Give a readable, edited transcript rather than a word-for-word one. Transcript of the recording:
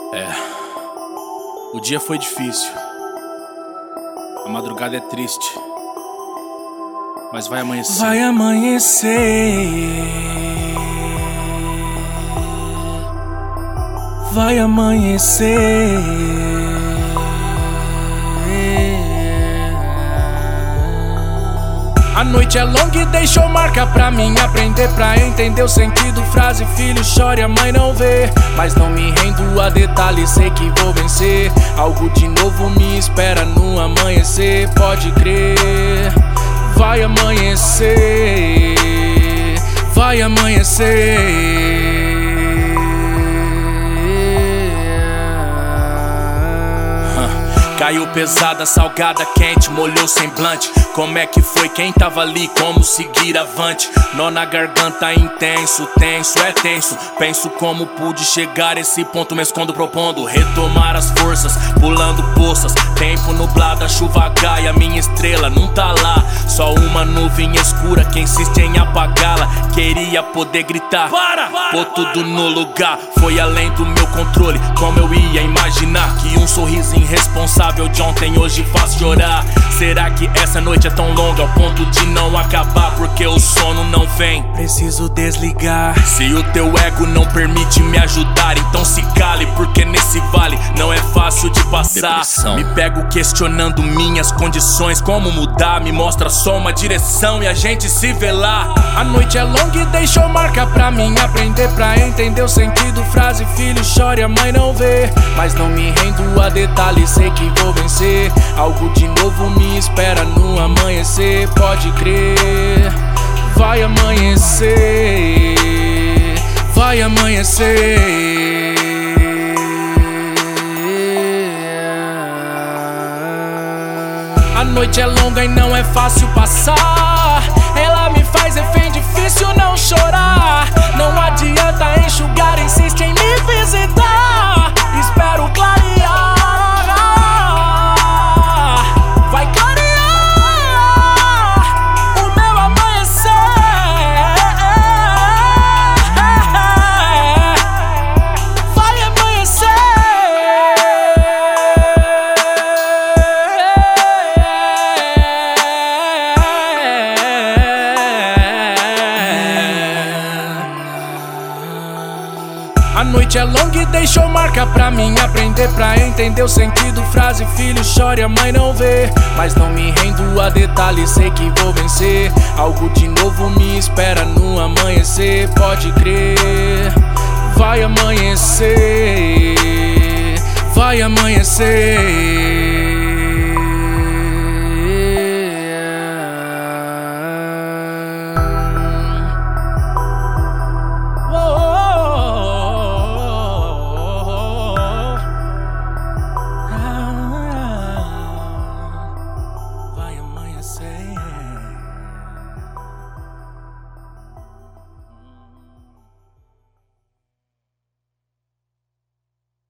É, o dia foi difícil, a madrugada é triste, mas vai amanhecer. Vai amanhecer. Vai amanhecer. A noite é longa e deixou marca pra mim aprender, pra entender o sentido. Frase, filho chora e a mãe não vê. Mas não me rendo a detalhes, sei que vou vencer. Algo de novo me espera no amanhecer, pode crer. Vai amanhecer. Vai amanhecer. Caiu pesada, salgada, quente, molhou o semblante. Como é que foi? Quem tava ali? Como seguir avante? Nó na garganta intenso, tenso, é tenso. Penso como pude chegar a esse ponto, me escondo propondo retomar as forças, pulando poças. Tempo nublado, a chuva cai, a minha estrela não tá lá. Só uma nuvem escura que insiste em apagá-la. Queria poder gritar, pôr tudo no lugar. Foi além do meu controle, como eu ia imaginar que um sorriso irresponsável de ontem hoje faz chorar. Será que essa noite é tão longa ao ponto de não acabar? Porque o sono não vem, preciso desligar. Se o teu ego não permite me ajudar, então se cale, porque nesse vale não é fácil de passar. Depressão. Me pego questionando minhas condições, como mudar, me mostra só uma direção e a gente se vê lá. A noite é longa e deixou marca pra mim aprender, pra entender o sentido. Frase, filho chora e a mãe não vê. Mas não me rendo a detalhes, sei que vou vencer. Algo de novo me espera no amanhecer, pode crer. Vai amanhecer. Vai amanhecer. A noite é longa e não é fácil passar. Ela me faz refém, difícil não chorar. Não adianta enxugar, insiste em me visitar. Espero clarear. Vai clarear o meu amanhecer. Vai amanhecer. A noite é longa e deixou marca pra mim aprender, pra entender o sentido. Frase, filho chora e a mãe não vê. Mas não me rendo a detalhes, sei que vou vencer. Algo de novo me espera no amanhecer, pode crer. Vai amanhecer. Vai amanhecer.